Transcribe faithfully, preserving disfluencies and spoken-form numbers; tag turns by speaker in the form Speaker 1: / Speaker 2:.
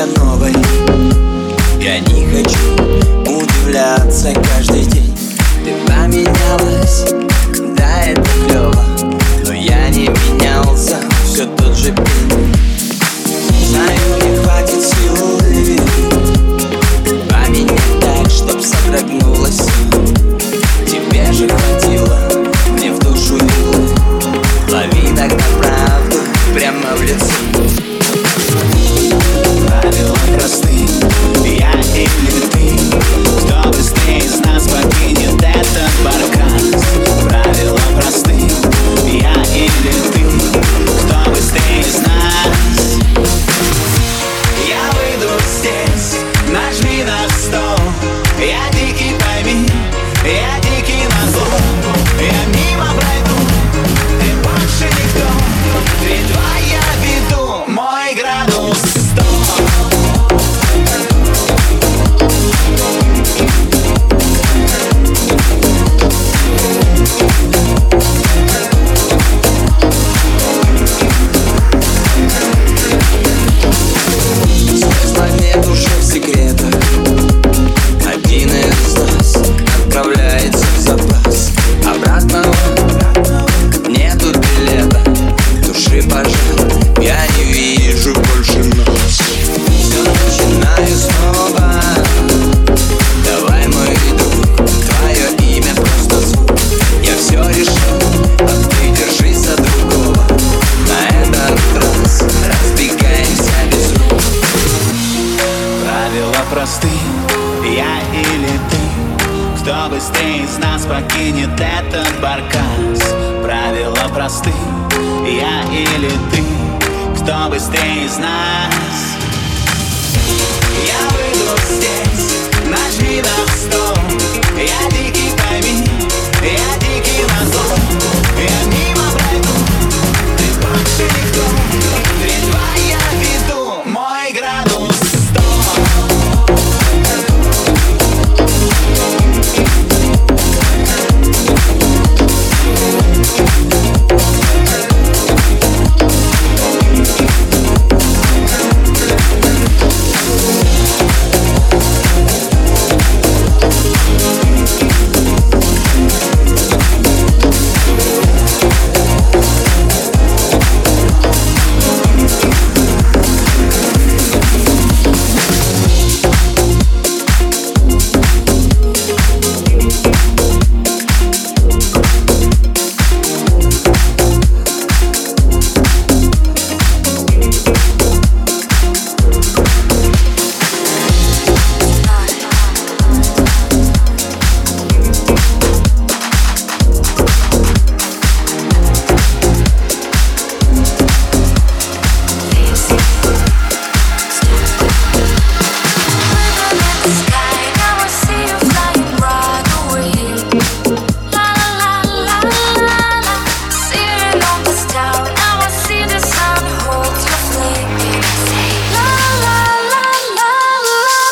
Speaker 1: для новой. Я не хочу удивляться каждый день. Ты поменялась, да, это клево, но я не менялся, все тот же пень. Знаю, не хватит сил поменять так, чтоб содрогнулась. Тебе же хватило, мне в душу вило. Лови тогда правду прямо в лицо.
Speaker 2: Правила просты, я или ты. Кто быстрее из нас покинет этот баркас? Правила просты, я или ты. Кто быстрее из нас? Я выйду здесь, нажми на стол. Я дикий, пойми, я дикий назло. Я мимо пройду, ты больше никто. Едва я веду мой градус сто. Просты, я или ты. Кто быстрее из нас покинет этот баркас? Правила просты, я или ты. Кто быстрее из нас? Я выйду здесь, нажми на стол. Я дикий, пойми, я дикий.